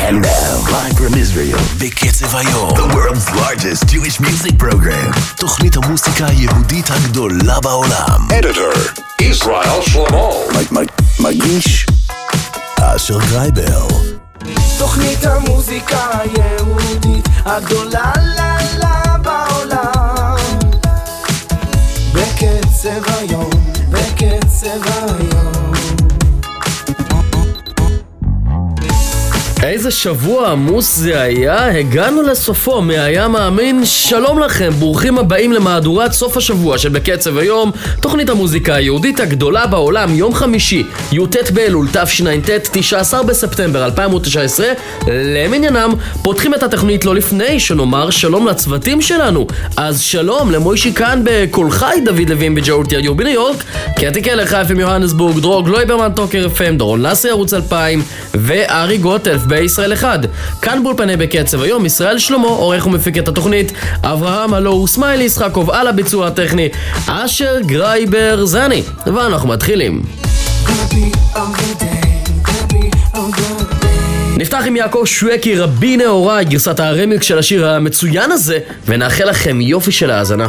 And now, live from Israel, בקצב היום, the world's largest Jewish music program, תוכנית המוסיקה היהודית הגדולה בעולם. Editor, Israel Shlomo. מגיש, אשר גרייבר. תוכנית המוזיקה היהודית הגדולה בעולם. בקצב היום, בקצב היום. איזה שבוע עמוס זה היה, הגענו לסופו, מי היה מאמין? שלום לכם, ברוכים הבאים למהדורת סוף השבוע של בקצב היום, תוכנית המוזיקה היהודית הגדולה בעולם, יום חמישי, י"ט באלול תשע"ט, 19 בספטמבר 2019, למניינם, פותחים את התוכנית לא לפני שנאמר שלום לצוותים שלנו. אז שלום למוישי כאן בקול חי, דוד לוין בג'אורטי רדיו בניו יורק, קטי קלר חיפה מיוהנסבורג, דרוג לויברמן טוקר FM, דורון לסי ערוץ 2000 וארי גוטלף בישראל אחד. כאן באולפני בקצב היום ישראל שלמה, עורך ומפיק את התוכנית, אברהם הלו וסמיילי ישחקוב על הביצוע הטכני, אשר גרייבר זה אני, ואנחנו מתחילים. נפתח עם יעקב שווקי רבי נאורי, גרסת הרמיק של השיר המצוין הזה, ונאחל לכם יופי של האזנה.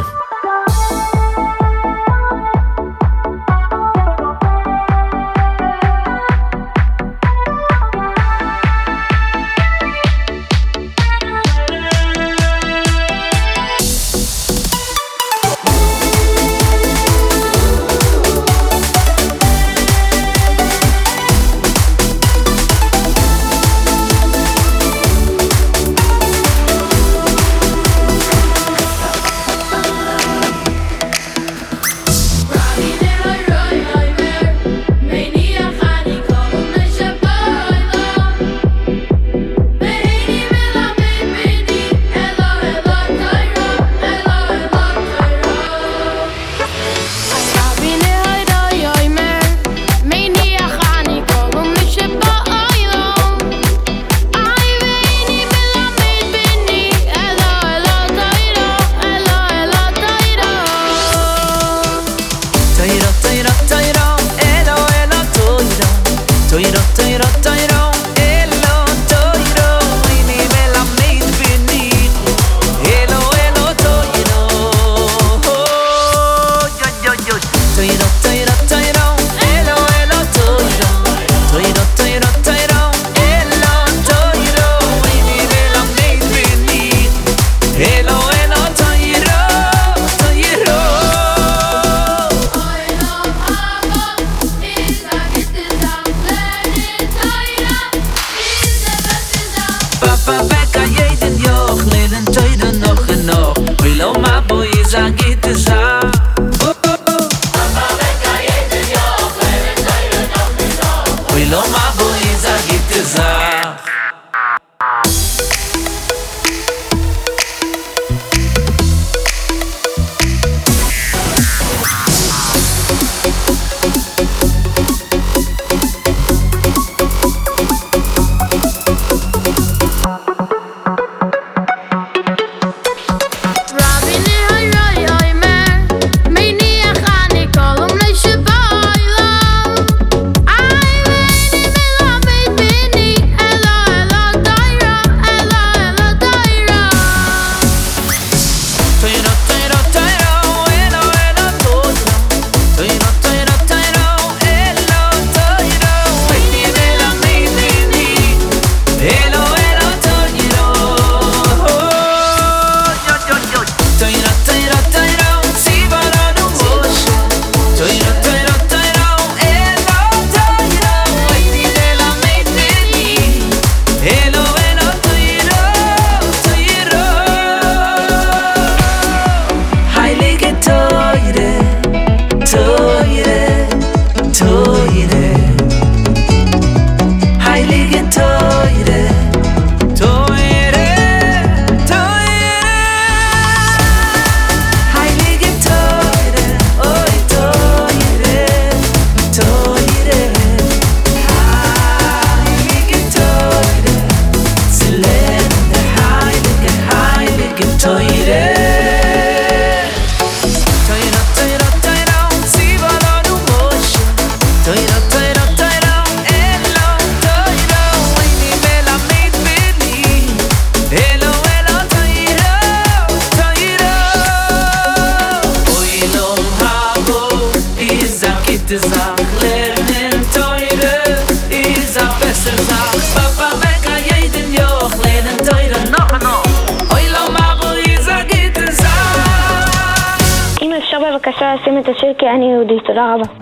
כי אני יהודית. תודה רבה.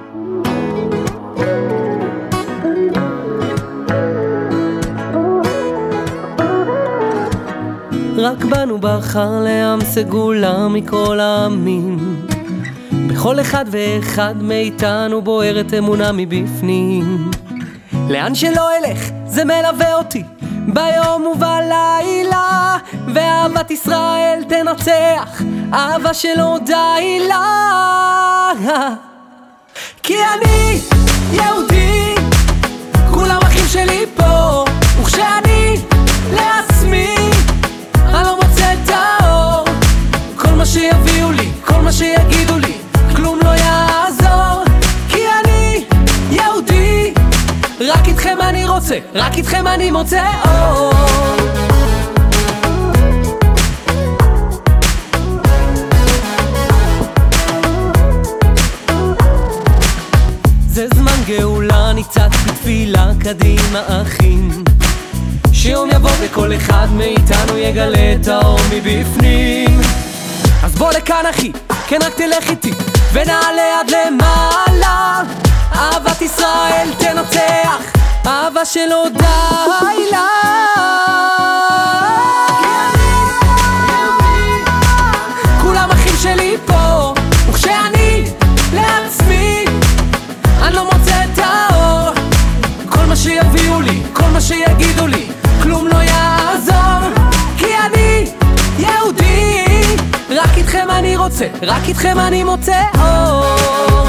רק בנו בחר לעם סגולה מכל העמים, בכל אחד ואחד מאיתנו בוערת אמונה מבפנים. לאן שלא אלך זה מלווה אותי ביום ובלילה, ואהבת ישראל תנצח, אהבה שלא די לה. כי אני יהודי, כולם אחים שלי פה, וכשאני לעצמי אני לא מוצא את האור. כל מה שיביאו לי, כל מה שיגידו לי, כלום לא יעזור. כי אני יהודי, רק איתכם אני רוצה, רק איתכם אני מוצא אור. זה זמן גאולה, ניצץ בתפילה קדימה אחים, שיום יבוא וכל אחד מאיתנו יגלה את האור מבפנים. אז בוא לכאן אחי, כן רק תלך איתי ונעלה עד למעלה. אהבת ישראל תנצח, אהבה שלא די לה. כולם אחים שלי פה, וכשאני לעצמי אני לא מוצא את האור. כל מה שיביאו לי, כל מה שיגידו לי, כלום לא יעזור. כי אני יהודי, רק איתכם אני רוצה, רק איתכם אני מוצא אור.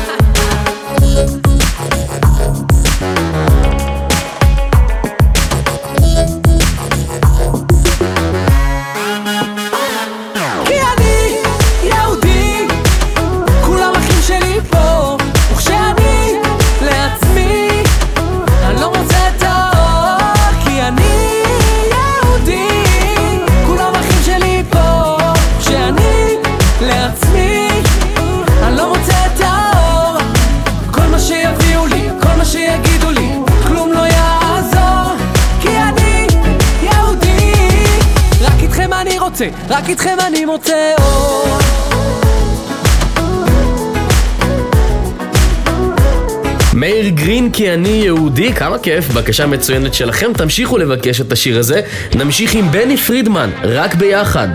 כי אני יהודי, כולם אחים שלי פה, וכשאני לעצמי אני לא מוצא את האור. כי אני יהודי, כולם אחים שלי פה, כשאני לעצמי אני לא מוצא את האור. כל מה שיביאו לי, כל מה שיגידו לי, כלום לא יעזור. כי אני יהודי, רק איתכם אני רוצה, רק איתכם אני מוצא אור. מאיר גרין, כי אני יהודי, כמה כיף, בקשה מצוינת שלכם, תמשיכו לבקש את השיר הזה. נמשיך עם בני פרידמן, רק ביחד.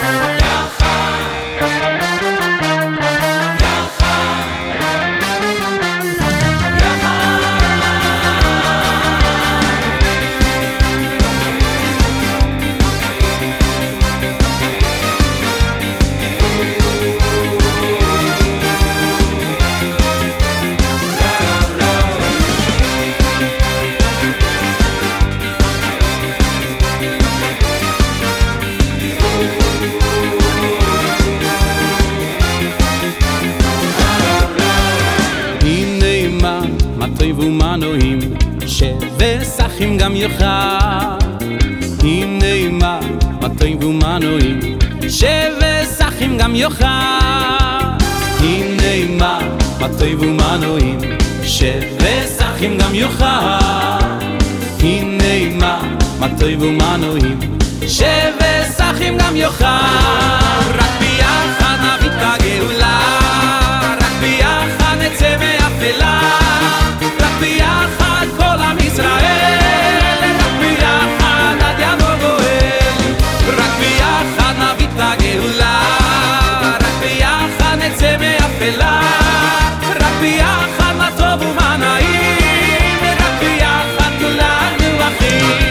ומנועים שבסחים גם יחד. הנה מה מטועים ומנועים שבסחים גם יחד. הנה מה מטועים ומנועים שבסחים גם יחד. הנה מה מטועים ומנועים שבסחים גם יחד. רק ביחד נביא את הגאולה, רק ביחד נצא מאפלה, רק ביחד כל עם ישראל, רק ביחד עד יבוא גואל. רק ביחד נביא את הגאולה, רק ביחד נצא מאפלה, רק ביחד מה טוב ומה נעים, רק ביחד כולנו אחים.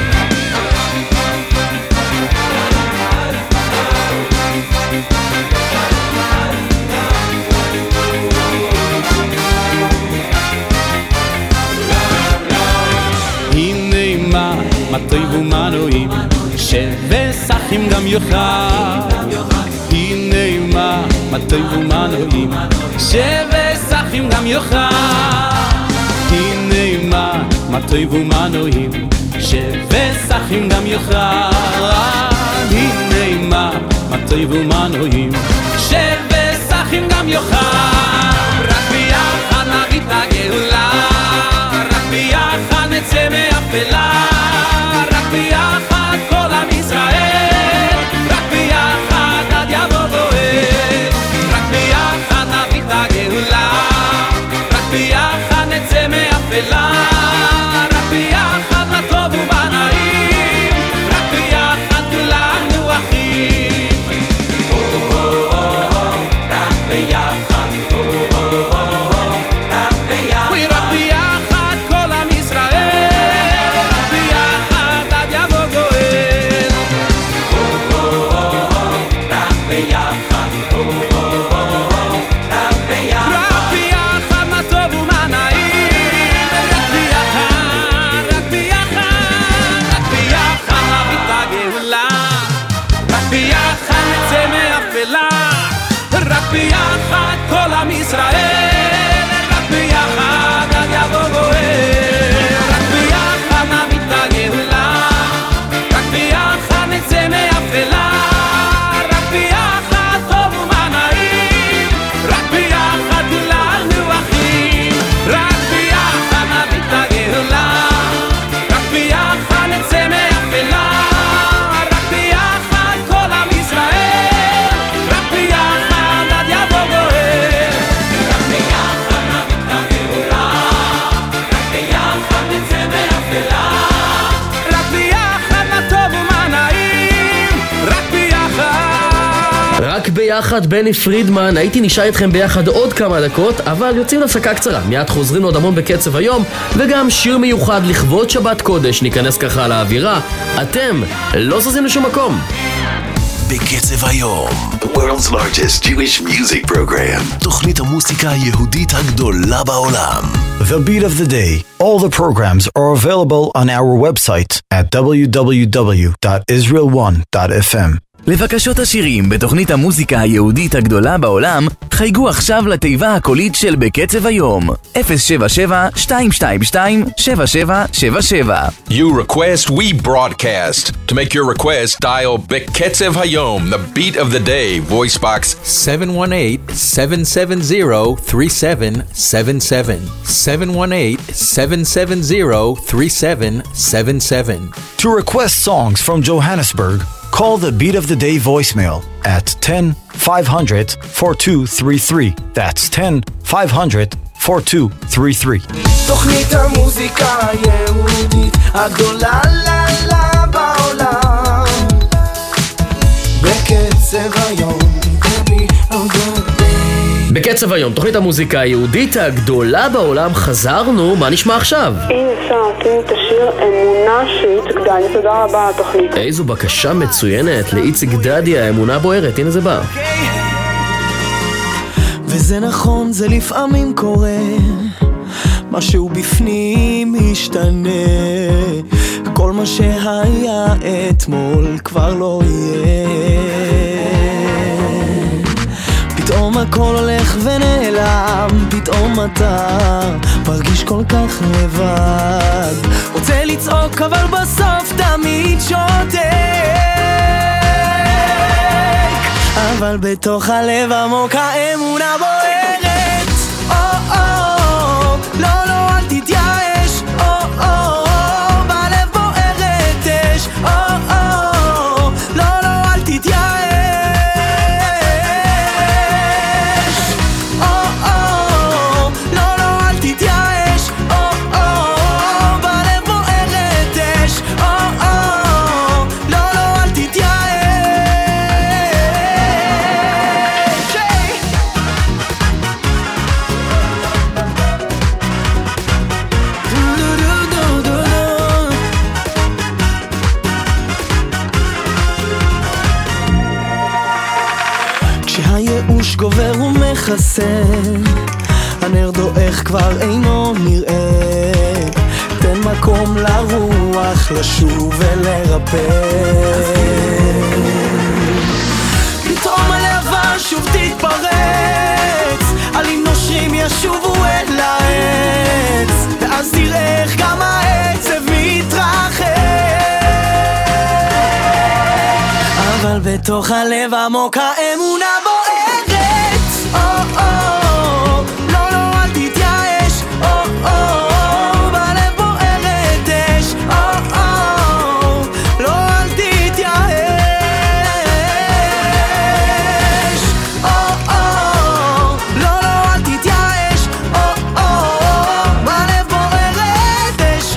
מטועים ומנועים שבסחים גם יחד. הנה מה מטועים ומנועים שבסחים גם יחד. הנה מה מטועים ומנועים שבסחים גם יחד. הנה מה מטועים ומנועים שבסחים גם יחד. רק ביחד נביא את הגאולה, רק ביחד נצא מאפלה, רק ביחד כל עם ישראל, רק ביחד עד יבוא גואל. רק ביחד נביא את הגאולה, ביחד בני פרידמן, הייתי נשאר איתכם ביחד עוד כמה דקות, אבל יוצאים להפסקה קצרה, מיד חוזרים עוד המון בקצב היום, וגם שיר מיוחד לכבוד שבת קודש, ניכנס ככה לאווירה. אתם לא זזים לשום מקום. בקצב היום, the world's largest Jewish music program. תוכנית המוסיקה היהודית הגדולה בעולם. The Beat of the Day. All the programs are available on our website at www.israel1.fm. לבקשות השירים בתוכנית המוזיקה היהודית הגדולה בעולם, חייגו עכשיו לתיבה הקולית של בקצב היום 077-222-7777. You request, we broadcast. To make your request, dial בקצב היום, the beat of the day, voice box 718-770-3777. 718-770-3777. To request songs from Johannesburg, call the Beat of the Day voicemail at 10-500-4233. That's 10-500-4233. תוכנית המוזיקה היהודית הגדולה לה בעולם. בקצב היום, baby, I'm good. בקצב היום, תוכנית המוזיקה היהודית הגדולה בעולם, חזרנו, מה נשמע עכשיו? אם אפשר להקים את השיר אמונה שאיציק דדיה, תודה רבה על התוכנית. איזו בקשה מצוינת לאיציק דדיה, אמונה בוערת, הנה זה בא. וזה נכון, זה לפעמים קורה, משהו בפנים משתנה, כל מה שהיה אתמול כבר לא יהיה, פתאום הכל הולך ונעלם, פתאום אתה מרגיש כל כך לבד, רוצה לצעוק אבל בסוף תמיד שותק, אבל בתוך הלב עמוק האמונה בוערת. לא לא אל תתייאש, בלב בוערת אש, לא לא אל תתייאש, לא לא אל תתייאש, בלב בוערת אש, לא לא אל תתייאש. כשהייאוש גובר ומחסה, הנר דועך כבר אינו נראה, תן מקום לרוח לשוב ולרפא, פתאום הלהבה שוב תתפרץ, עלים נושרים ישובו אל העץ, ואז תראה איך גם העצב מתרחק, אבל בתוך הלב עמוק האמונה בוערת. לא לא אל תתייאש, בלב בוערת אש, לא אל תתייאש, לא לא אל תתייאש, בלב בוערת אש,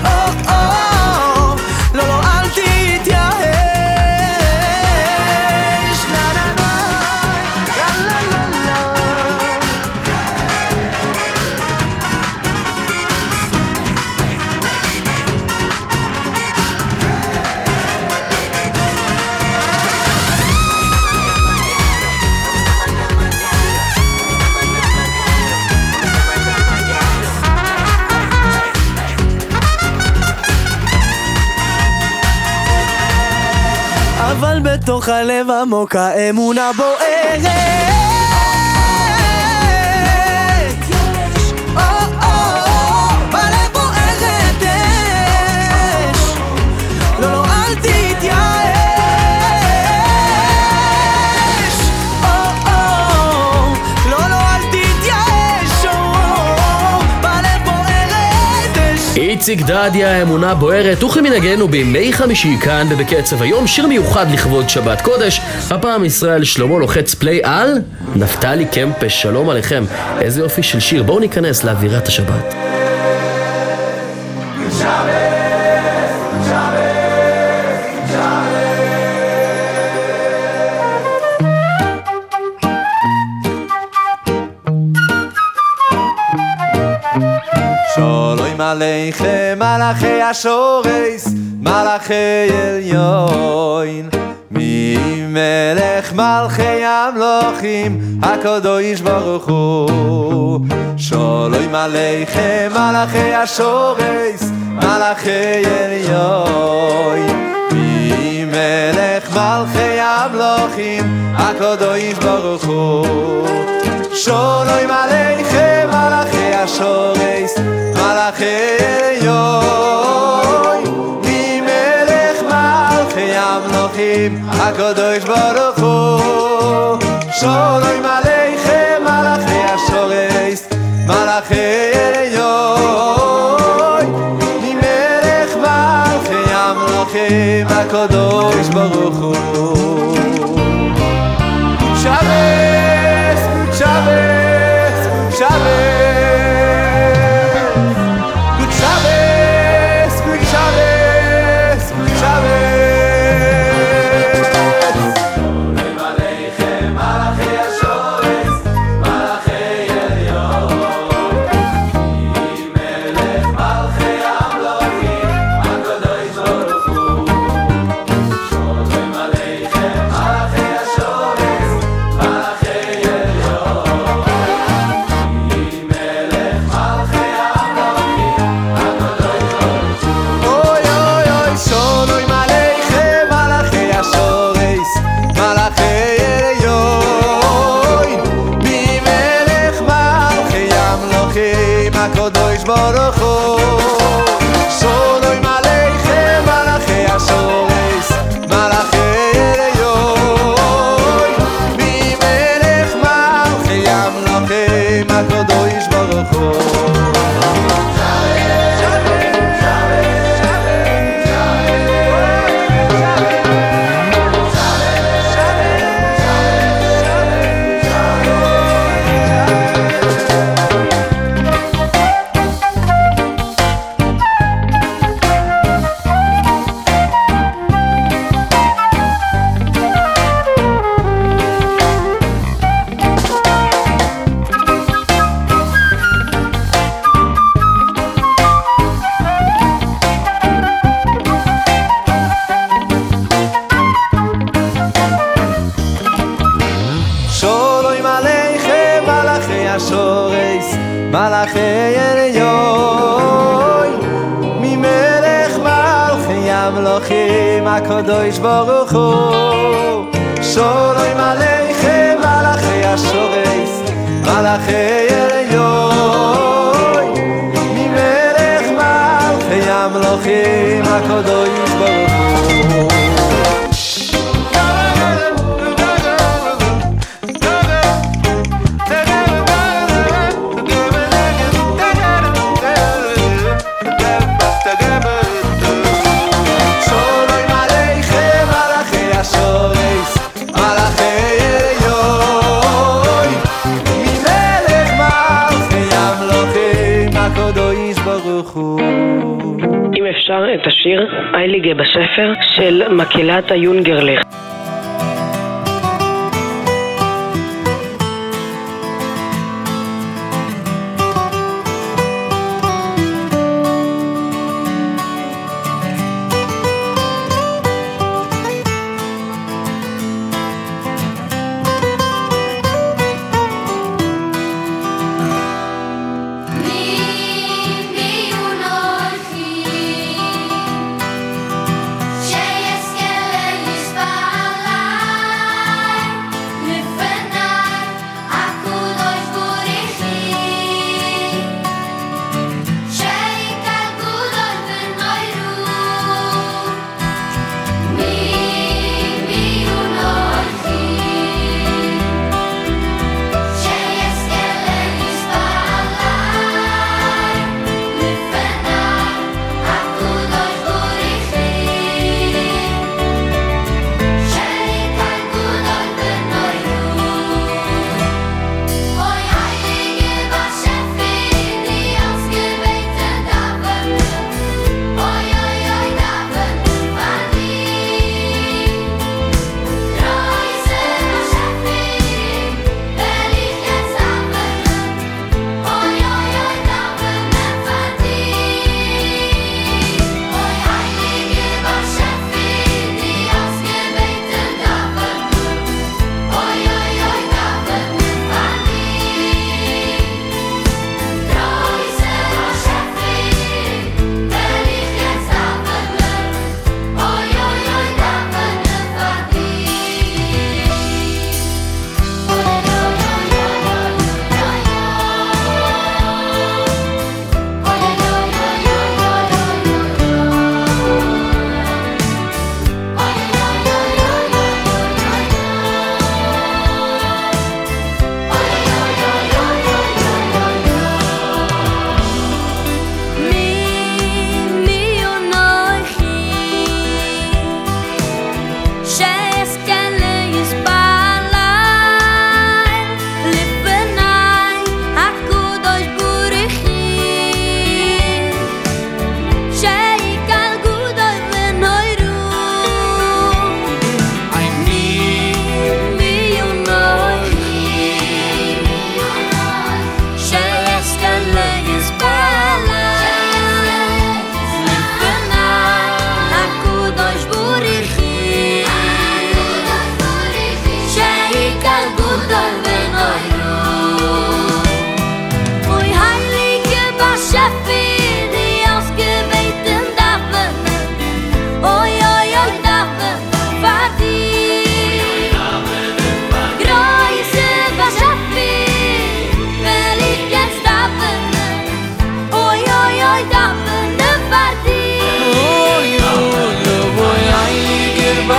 לא לא אל תתייאש. אבל בתוך הלב עמוק האמונה בוערת. בלב בוערת אש, לא לא אל תתייאש, לא לא אל תתייאש, בלב בוערת אש. איציק דדיה, אמונה בוערת, אוכלי מנגנו בימי חמישי כאן בקצב היום, שיר מיוחד לכבוד שבת קודש. הפעם ישראל שלמה לוחץ פליי על נפתלי קמפש, שלום עליכם, איזה יופי של שיר, בואו ניכנס לאווירת השבת. עליכם מלאכי השורס, מלאכי עליון, ממלך מלכי המלוכים, הקדוש ברוך הוא. שלום עליכם מלאכי השורס, מלאכי עליון, ממלך מלכי המלוכים, הקדוש ברוך הוא. שלום עליכם מלאכי השורס, מלאכי עליון, ממלך מלכי המלוכים, הקדוש ברוך הוא. שלום עליכם מלאכי השורס, מלאכי עליון, ממלך מלכי המלוכים, הקדוש ברוך הוא. Shabbos, Shabbos, Shabbos, good Shabbos, good Shabbos, good Shabbos. Sholem aleichem malachi השורס, מלאכי עליון, ממלך מלכי המלוכים, הקדוש ברוך הוא. שולם עליכם מלאכי השורס, מלאכי עליון, ממלך מלכי המלוכים, הקדוש ברוך הוא. אוי אוי אוי, שולם עליכם מלאכי השורס, מלאכי עליון, ממלך מלכי המלוכים, הקדוש ברוך הוא. שולם עליכם מלאכי השורס, מלאכי עליון, ממלך מלכי המלוכים, הקדוש ברוך הוא. שולום עליכם מלאכי השורס, מלאכי עליון, ממלך מלכי המלוכים, הקדוש ברוך הוא. שולום עליכם מלאכי השורס, מלאכי עליון, ממלך מלכי המלוכים, הקדוש ברוך הוא. שולום עליכם מלאכי השורס, מלאכי עליון, ממלך מלכי המלוכים, הקדוש ברוך הוא. אם אפשר את השיר אייליגה בספר של מקהלת היונגרלך. Sheyes kele yispa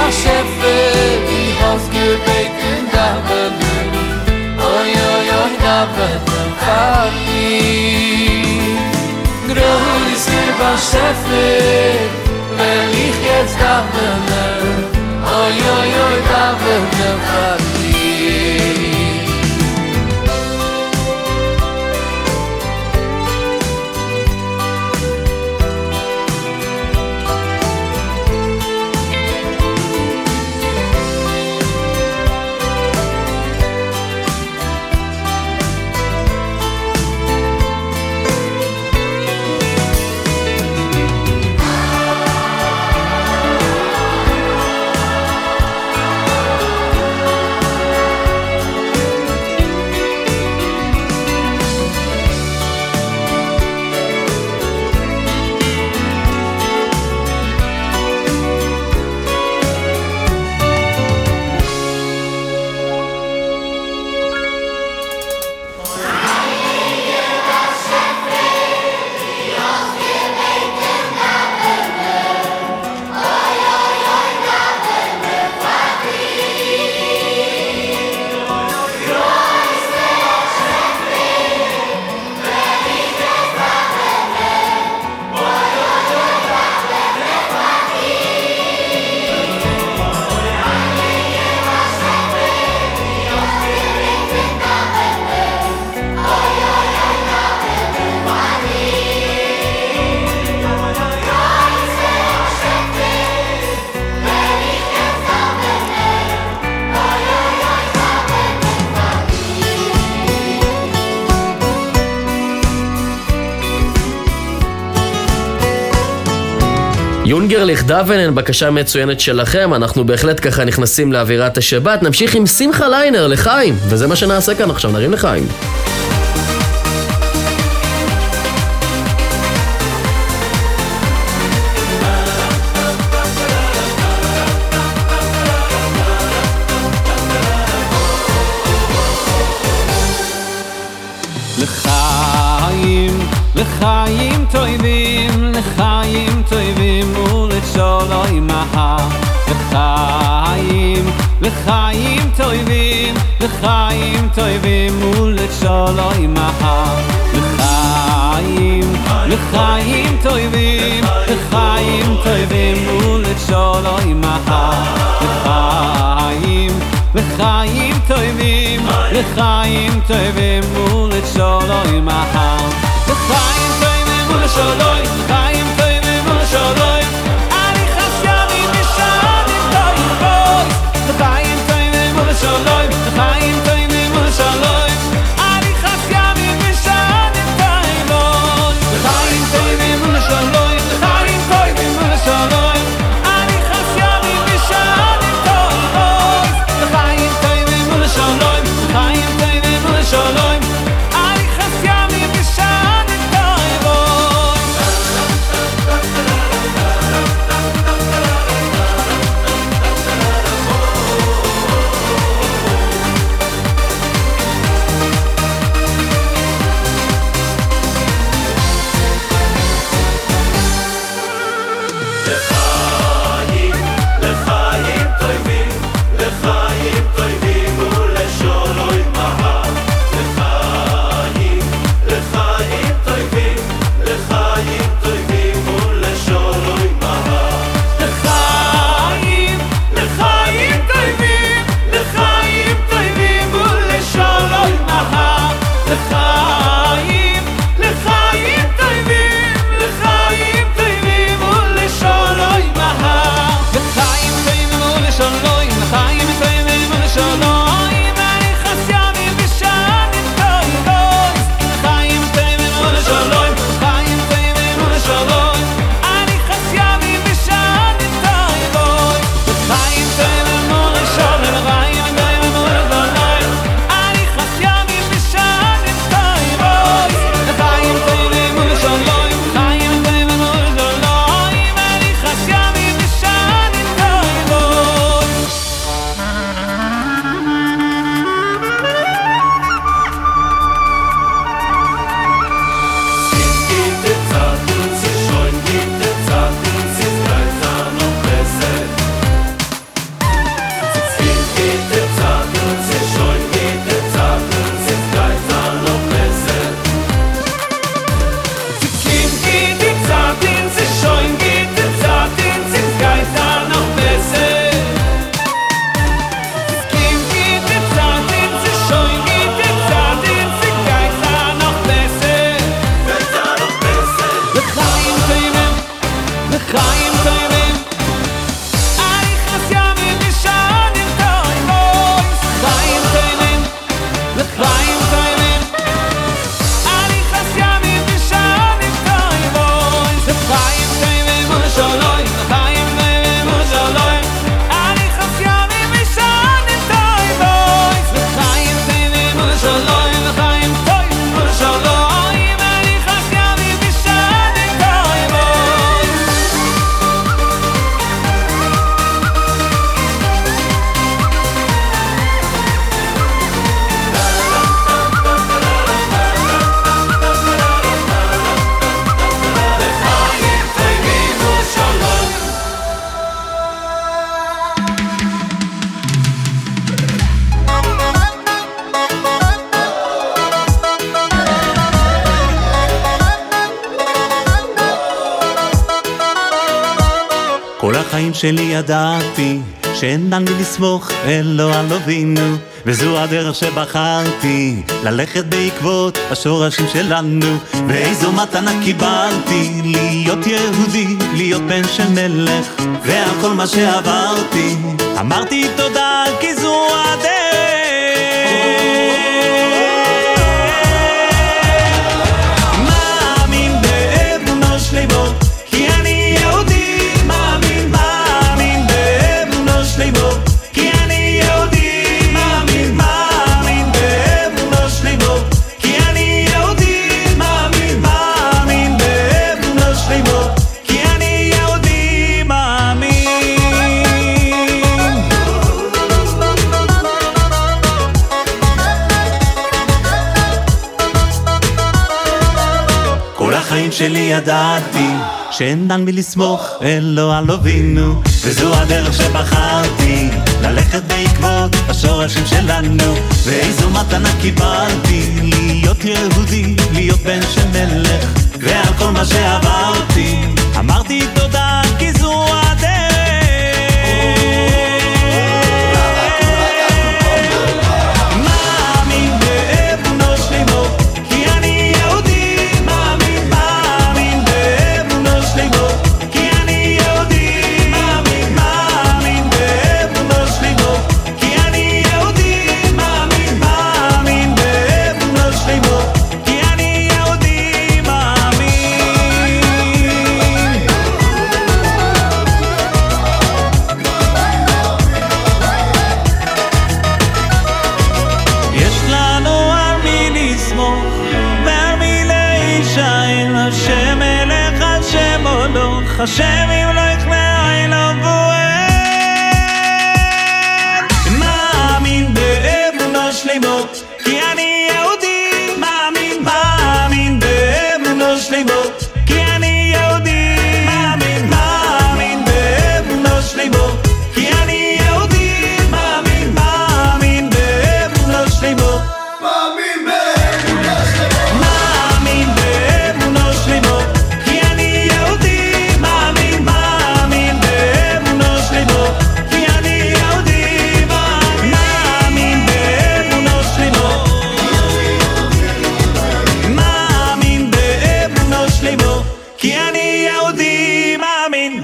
Schäfer, die hast gebeten, Davenen. Oi, oi, oi, Davenen, Fadi. Größe war Schäfer, will ich jetzt Davenen. Oi, oi, oi, Davenen, Fadi. יונגר לכדוונן, בקשה מצוינת שלכם, אנחנו בהחלט ככה נכנסים לאווירת השבת, נמשיך עם שמחה ליינר לחיים, וזה מה שנעשה כאן עכשיו, נרים לחיים. לחיים טובים, לחיים טובים ולשלום מהר. לחיים טובים, לחיים טובים ולשלום מהר. לחיים טובים, לחיים טובים ולשלום מהר. לחיים טובים, לחיים טובים ולשלום מהר. לחיים טובים ולשלום, לחיים טובים ולשלום. אני חסייני משנים טובות. לחיים טובים ולשלום, לחיים טובים ולשלום. אני חסייני משנים טובות. לחיים טובים ולשלום, לחיים טובים ולשלום. אני חסייני משנים טובות. לחיים טובים ולשלום, לחיים טובים ולשלום. אני חסייני משנים טובות. החיים שלי ידעתי שאין על מי לסמוך אלו על אבינו, וזו הדרך שבחרתי ללכת בעקבות השורשים שלנו. ואיזו מתנה קיבלתי להיות יהודי, להיות בן של מלך, ועל כל מה שעברתי אמרתי תודה כי זו הדרך. מאמין באמונו שלמו כי אני יהודי, מאמין באמונו שלמו כי אני יהודי, מאמין באמונו שלמו כי אני יהודי, מאמין באמונו שלמו כי אני יהודי, מאמין. כל החיים שלי ידעתי שאין על מי לסמוך אלו על אבינו, וזו הדרך שבחרתי ללכת בעקבות השורשים שלנו. ואיזו מתנה קיבלתי להיות יהודי, להיות בן של מלך, ועל כל מה שעברתי אמרתי תודה כי זו הדרך. מאמין באמונו שלמו כי אני יהודי, מאמין באמונו שלמו כי אני יהודי, מאמין באמונו שלמו כי אני יהודי, מאמין באמונו שלמו כי אני יהודי, מאמין. יש לנו על מי לסמוך ועל מי להישען, השם אלך השם הולך, השם ימלך לעין הבוער. מאמין באמונו שלמו כי אני יהודי, מאמין באמונו שלמו כי אני יהודי, מאמין באמונו שלמו כי אני יהודי, מאמין באמונו שלמו, מאמין באמונו שלמו כי אני יהודי, מאמין באמונו שלמו כי אני יהודי, מאמין באמונו שלמו, מאמין באמונו שלמו כי אני יהודי, מאמין.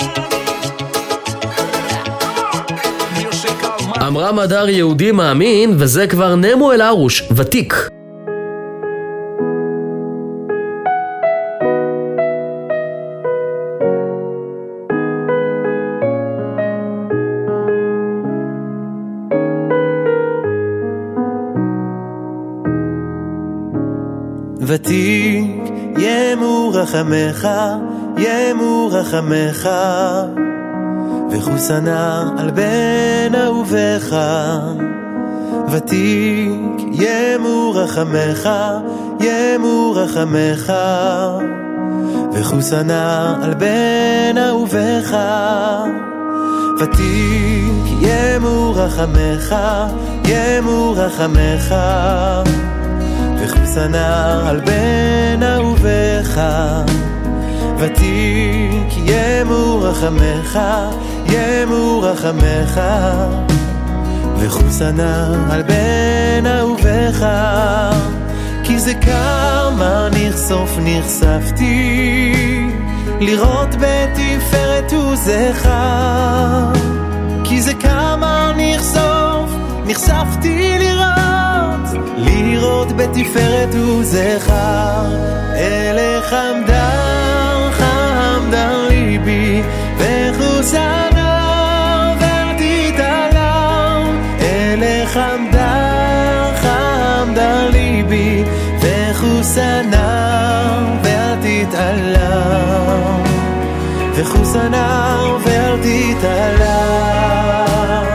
אמרה מדר יהודי מאמין, וזה כבר נמו אל ארוש, ותיק. ותיק ימו רחמך, ימו רחמך, וחוסנה על בן אהובך. ותיק ימו רחמך, ימו רחמך, וחוסנה על בן אהובך. ותיק ימו רחמך, ימו רחמך, וחוסנה על בן אהובך. ותיק ימו רחמך, ימו רחמך, וחוסנה על בן אהובך. כי זה כמה נחשוף נחשפתי לראות בתפארת עוזך. כי זה כמה נחשוף נחשפתי לראות בתפארת עוזך. אליך חמדר ליבי וחוסנה ואל תתעלם. אליך חמדר ליבי וחוסנה ואל תתעלם, וחוסנה ואל תתעלם.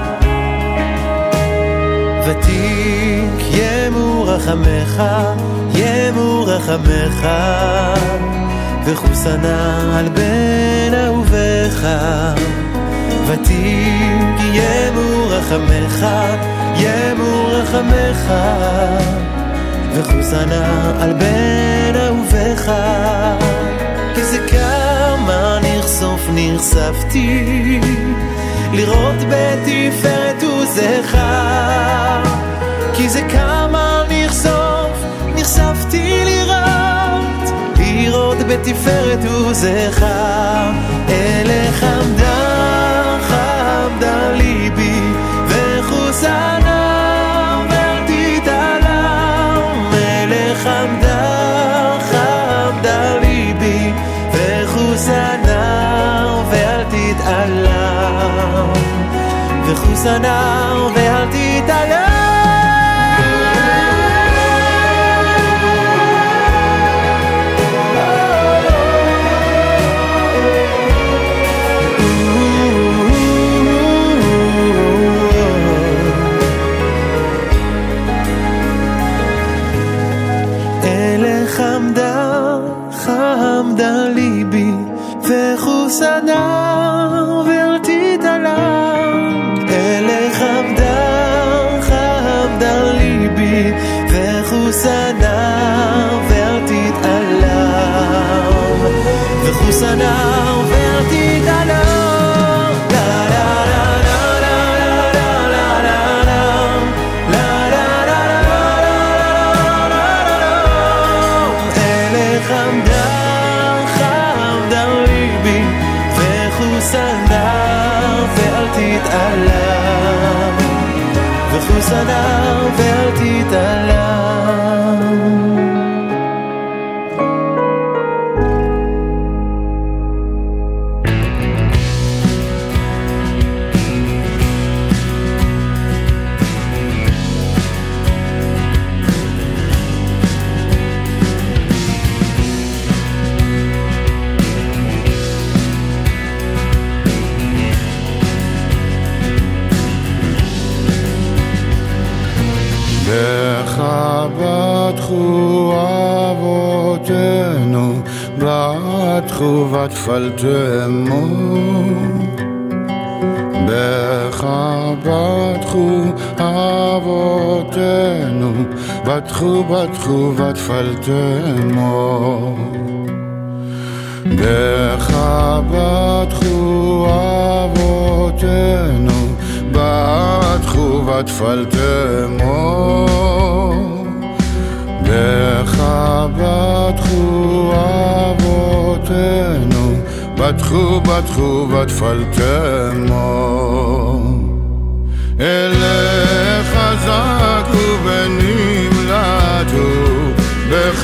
ותיק ימו רחמך, ימו רחמך, וחוסנה על בן אהובך. ותיק ימו רחמך, ימו רחמך, וחוסנה על בן אהובך. כי זה כמה נחשוף נחשפתי לראות בתפארת וזכר, כי זה כמה נחשפתי לראות בתפארת וזכר. אלך חמדה ליבי וחוסנה ואל תתעלם. אלך חמדה ליבי וחוסנה ואל תתעלם, וחוסנה ואל תתעלם. חמדה ליבי וחוסנה ואל תתעלם. אלך חמדה ליבי וחוסנה ואל תתעלם, וחוסנה ואל תתעלם. וחוסנה ואל תתעלם. בטחו אבותינו, בטחו ותפלתמו. בך בטחו אבותינו, בטחו ותפלתמו. בך בטחו אבותינו, בטחו ותפלתמו. בך בטחו אבותינו, בטחו ותפלתמו. אליך זעקו ונמלטו, בך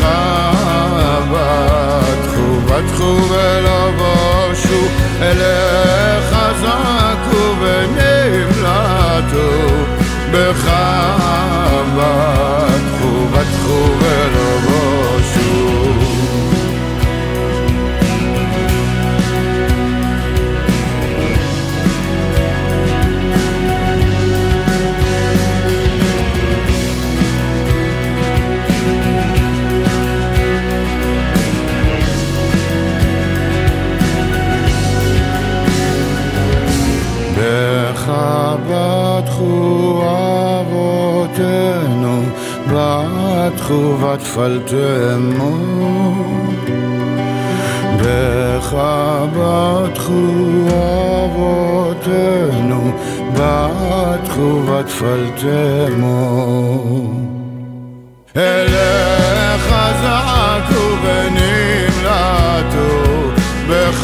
בטחו ולא בושו. אליך זעקו ונמלטו, בך בטחו ולא בושו. בך בטחו אבותינו, בטחו ותפלתמו. בך בטחו אבותינו, בטחו ותפלתמו. אליך זעקו ונמלטו, בך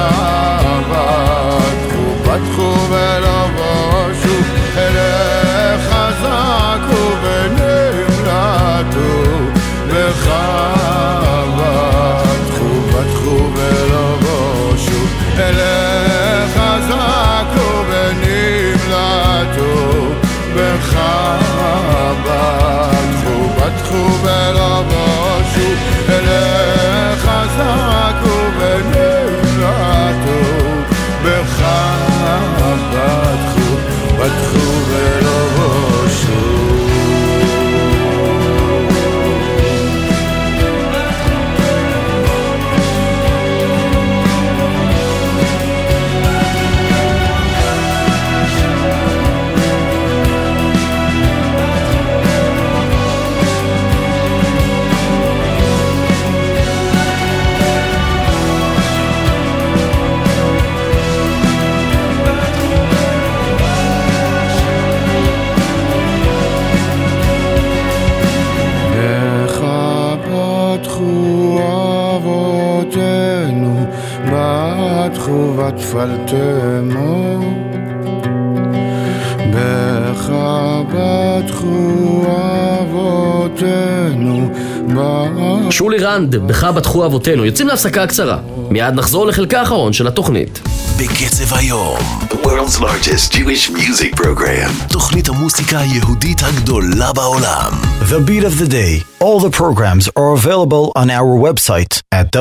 בטחו ולא בושו. אליך זעקו ונמלטו, בך בטחו ולא בושו. אליך זעקו ונמלטו, בך בטחו ולא בושו. אליך זעקו ונמלטו, בך בטחו ולא בושו. בטחו אבותינו שולי רנד, בך בטחו אבותינו. יוצאים להפסקה קצרה. מיד נחזור לחלקה האחרון של התוכנית. בקצב היום, the world's largest Jewish music program. תוכנית המוסיקה היהודית הגדולה בעולם. The Beat of the Day. All the programs are available on our website at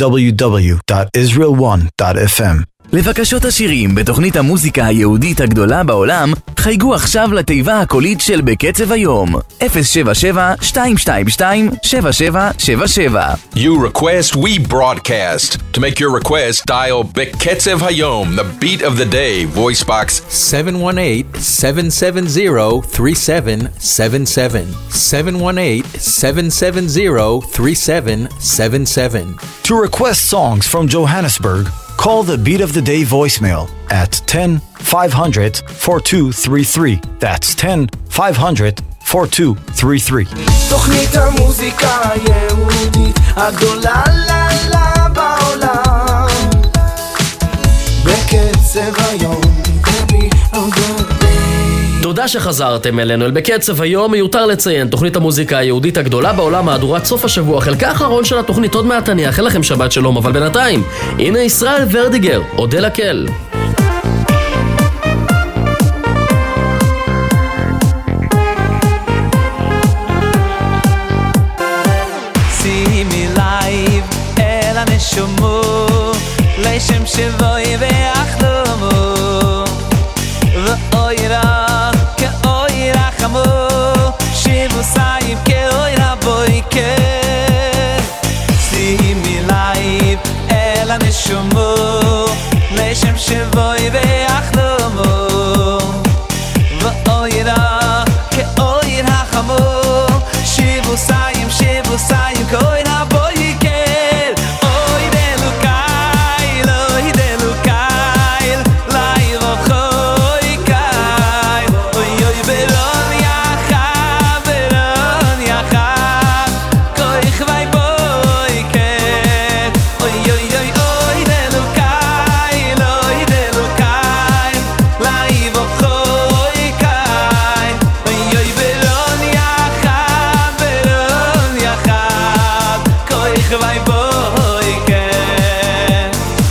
www.israel1.fm. לבקשות השירים בתוכנית המוזיקה היהודית הגדולה בעולם, חייגו עכשיו לתיבה הקולית של בקצב היום 077-222-7777. You request, we broadcast. To make your request, dial בקצב היום, the beat of the day, voice box 718-770-3777. 718-770-3777. To request songs from Johannesburg, call the Beat of the Day voicemail at 10-500-4233. That's 10-500-4233. תוכנית המוזיקה היהודית הגדולה לה בעולם בקצב היום. תודה שחזרתם אלינו אל בקצב היום. מיותר לציין, תוכנית המוזיקה היהודית הגדולה בעולם, מהדורת סוף השבוע, חלקה האחרון של התוכנית. עוד מעט אני אאחל לכם שבת שלום, אבל בינתיים הנה ישראל ורדיגר, אודה לקל. שימי לייב אל הנשומו לשם שבוי ואחלומו ואוי רע כאוי רחמו שיבוסיים כאוי רבוי כן שימי לייב אל הנשומו לשם שבוי ואחלומו ואוי רע כאוי רחמו שיבוסיים כאוי רבוי כן אוי דלוקאי אוי דלוקאי לייב אוכוי קאי אוי אוי ברון יחב כוי חווי בוי כן אוי אוי אוי אוי דלוקאי לייב אוכוי קאי אוי אוי ברון יחב כוי חווי בוי כן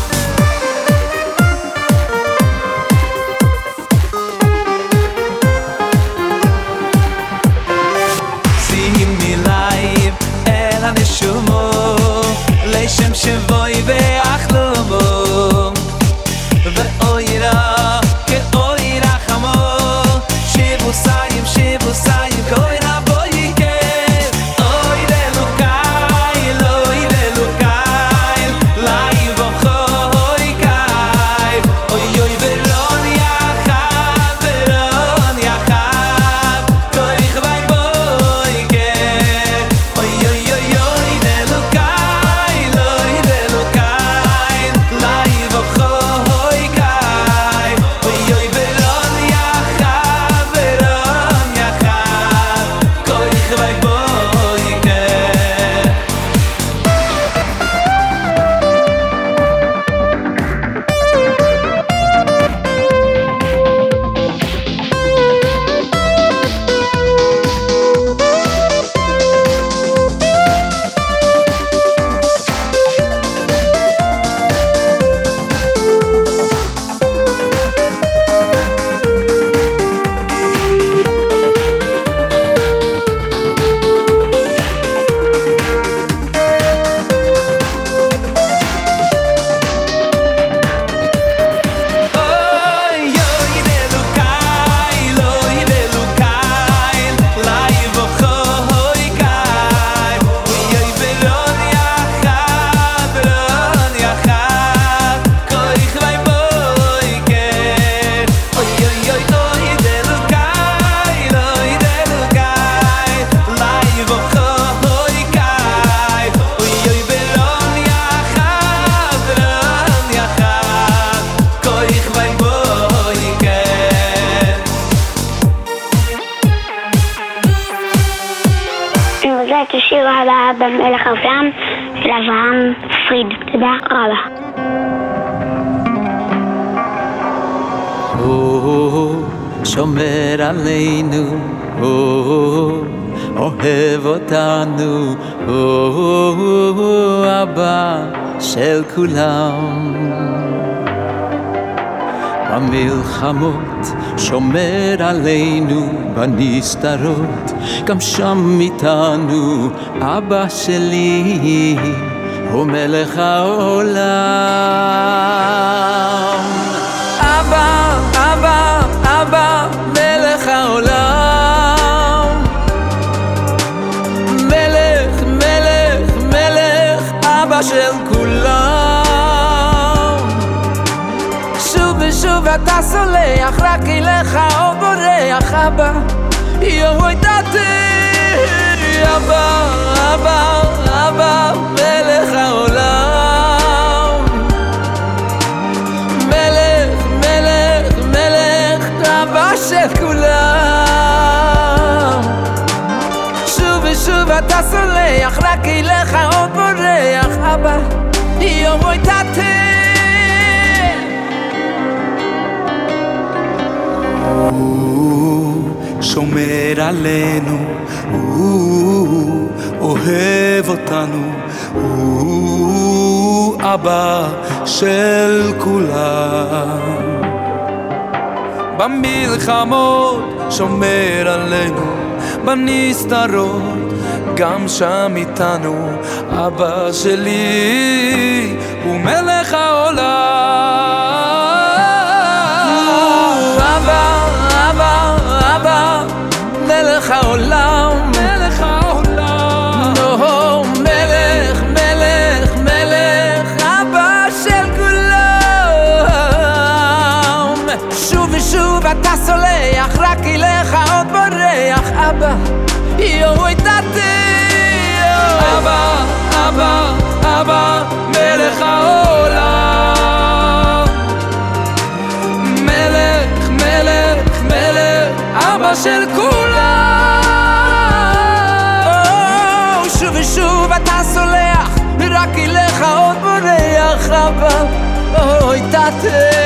שימי לייב אל הנשומו לשם שבוי ואחלומו ואוי רע כאוי רחמו שיבוסיים כאוי רבוי כן אוי דלוקאי לייב אוכוי קאי אוי אוי ברון יחב כוי חווי בוי כן אוי אוי אוי אוי דלוקאי לייב אוכוי קאי אוי אוי ברון יחב כוי חווי בוי כן את השיר הבא במלך אברהם של אברהם פריד. תודה רבה. שומר עלינו אוהב אותנו, אבא של כולם. במלחמות שומר עלינו, בנסתרות גם שם איתנו, אבא שלי הוא מלך העולם. אבא, אבא, אבא, מלך העולם. מלך, מלך, מלך, אבא של כולם. שוב ושוב אתה סולח, רק אליך עוד בורח, אבא, יום דתי. אבא, אבא, אבא, מלך העולם. מלך, מלך, מלך, אבא של כולם. שוב ושוב אתה סולח, רק אליך עוד בורח, אבא, יום דתי. שומר עלינו, אוהב אותנו, אבא של כולם. במלחמות שומר עלינו, בנסתרות גם שם איתנו, אבא שלי הוא מלך העולם. אבא, אבא, אבא, מלך העולם, מלך העולם. מלך, מלך, מלך, אבא של כולם. שוב ושוב אתה סולח, רק אליך עוד בורח, אבא, יום דתי. אבא, אבא, אבא, מלך העולם. מלך, מלך, מלך, אבא של כולם. שוב ושוב אתה סולח, רק אליך עוד בורח, אבא, אוי תתה.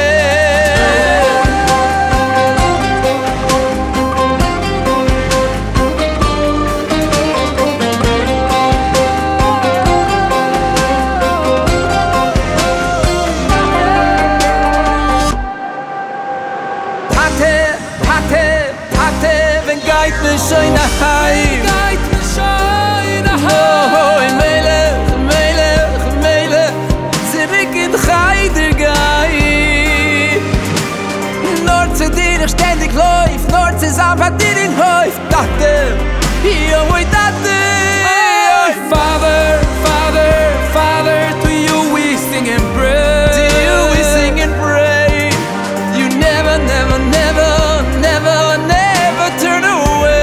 Schöne Heim, schöne Heim. Oh, Melech, Melech, Melech, zurück in Heider Geist. Nur zu dir ständig läuft, nur zusammen dir in Häuf. Dachte, yo, we dachte. Father, Father, Father, to you we sing and pray. To you we sing and pray. You never, never, never, never, never turn away.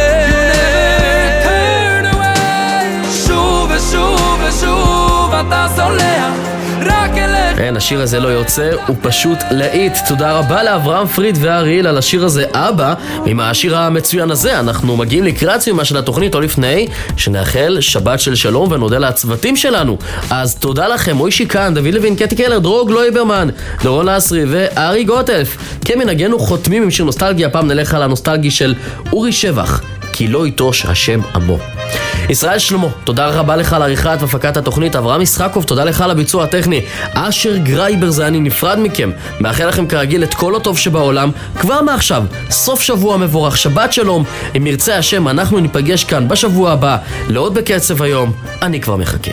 כן, השיר הזה לא יוצא, הוא פשוט להיט. תודה רבה לאברהם פריד ואריאל על השיר הזה, אבא. ועם השיר המצוין הזה אנחנו מגיעים לקראת סיומה של התוכנית, או לפני שנאחל שבת של שלום ונודה לצוותים שלנו. אז תודה לכם, מוישי כאן, דוד לוין, קטי קלר, דרוג לויברמן, דורון אסרי וארי גוטלף. כמנהגנו חותמים עם שיר נוסטלגיה, הפעם נלך על הנוסטלגי של אורי שבח, כי לא יטוש השם עמו. ישראל שלמה, תודה רבה לך על עריכת והפקת התוכנית. אברהם ישחקוב, תודה לך על הביצוע הטכני. אשר גרייבר זה אני נפרד מכם, מאחל לכם כרגיל את כל הטוב שבעולם. כבר מעכשיו, סוף שבוע מבורך, שבת שלום. אם ירצה השם אנחנו ניפגש כאן בשבוע הבא לעוד בקצב היום. אני כבר מחכה.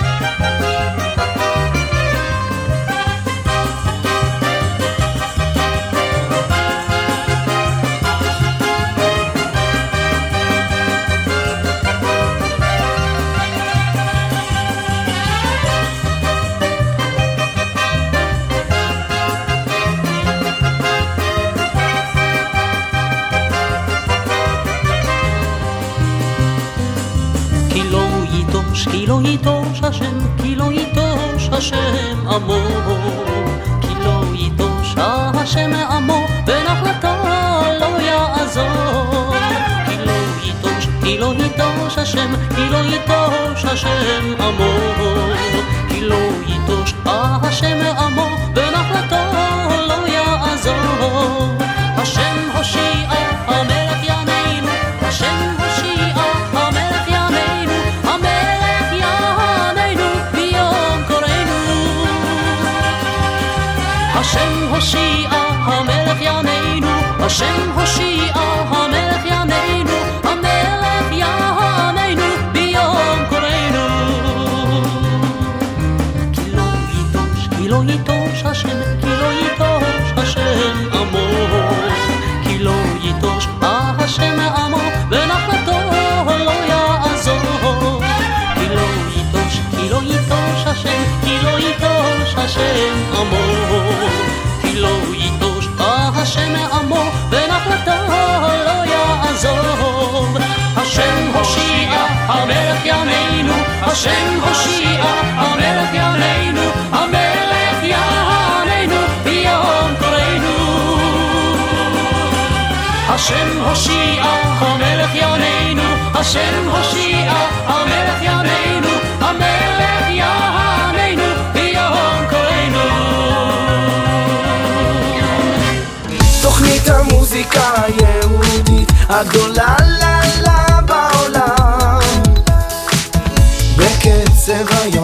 השם עמו, כי לא יטוש השם עמו, ונחלתו לא יעזור. כי לא יטוש השם, כי לא יטוש השם עמו, כי לא יטוש השם עמו, ונחלתו לא יעזור. השם הושיע, המלך יעננו, השם השם הושיע, המלך יעננו, המלך יעננו ביום קורנו. כי לא ייטוש השם, כי לא ייטוש השם עמו, כי לא ייטוש השם עמו, בנחלתו לא יעזור. כי לא ייטוש השם, כי לא ייטוש השם עמו, כי לא ייטוש השם עמו, בנחלתו לא יעזור. השם הושיע, המלך יעננו, השם הושיע, המלך יעננו, המלך יעננו ביום קורנו. השם הושיע, המלך יעננו, השם הושיע, המלך יעננו, המלך יעננו ביום קורנו. תוכנית המוזיקה היהודית הגדולה לה בעולם, בקצב היום.